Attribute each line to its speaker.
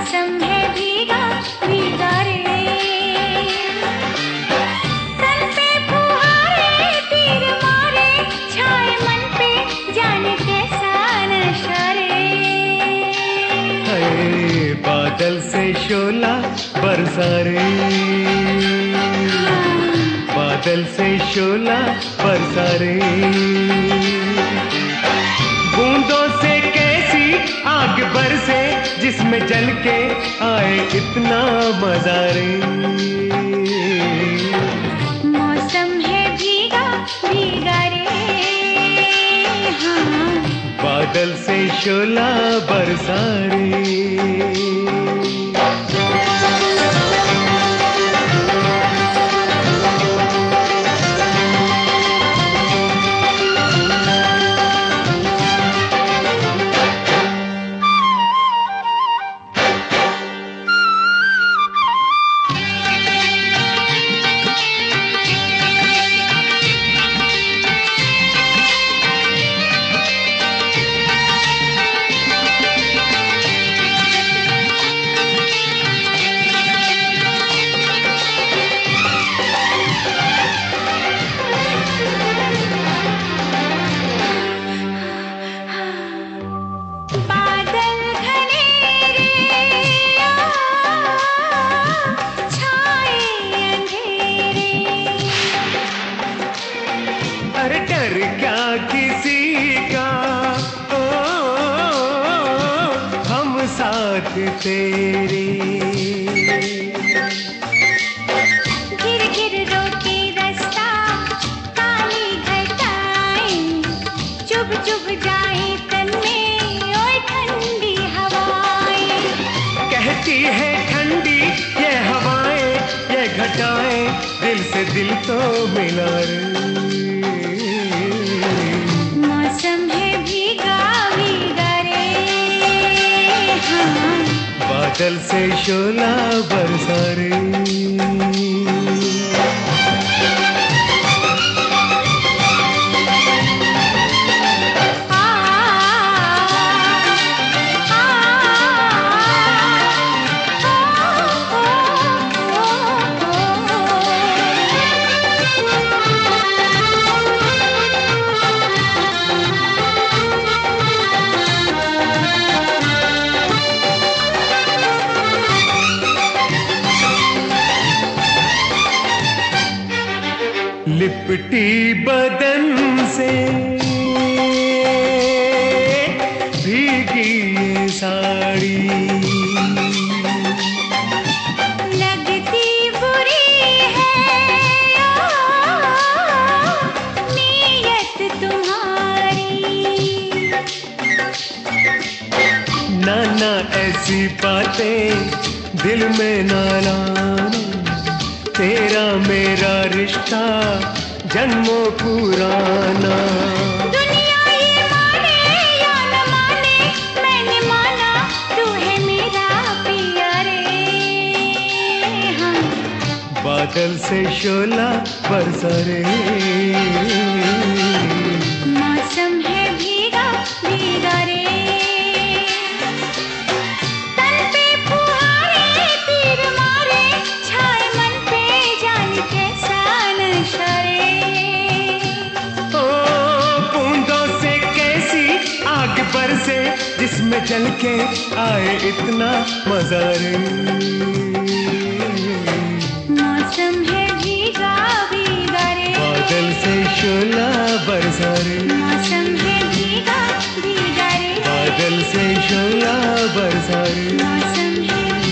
Speaker 1: मौसम है भीगा भीगा रे, तन पे फुहारे तीर मारे, छाए मन पे जाने कैसा नशा रे।
Speaker 2: बादल से शोला बरसा रे, बादल से शोला बरसा रे, बूंदों से कैसी आग बरसे जिसमें जल के आए इतना मजा रे।
Speaker 1: मौसम है भीगा भीगा रे, हाँ
Speaker 2: बादल से शोला बरसा रे। डर क्या किसी का, ओ, हम साथ तेरे।
Speaker 1: गिर गिर रोके रास्ता काली घटाएं, चुभ चुभ जाए तन में ओए ठंडी हवाएं।
Speaker 2: कहती है ठंडी ये हवाएं ये घटाएं, दिल से दिल तो मिला रे।
Speaker 1: मौसम है भीगा भीगा रे, हाँ
Speaker 2: बादल से शोला बरसा रे। लिपटी बदन से भीगी ये साड़ी,
Speaker 1: लगती बुरी है नीयत तुम्हारी।
Speaker 2: नाना ऐसी बातें दिल में ना लाना, तेरा मेरा रिश्ता जन्मों पुराना।
Speaker 1: दुनिया ये माने या न माने, मैंने माना तू है मेरा पिया रे, हाँ
Speaker 2: बादल से शोला बरसा रे।
Speaker 1: मौसम है भीगा भीगा रे, तन पे फुहारे तीर मारे, छाए मन पे जाने कैसा नशा रे।
Speaker 2: ओ बूंदों से कैसी आग बरसे जिसमें जल के आए इतना मजा रे।
Speaker 1: मौसम है भीगा भीगा रे,
Speaker 2: बादल से शोला बरसा रे।
Speaker 1: मौसम है भीगा भीगा रे,
Speaker 2: बादल से शोला बरसा रे।
Speaker 1: मौसम है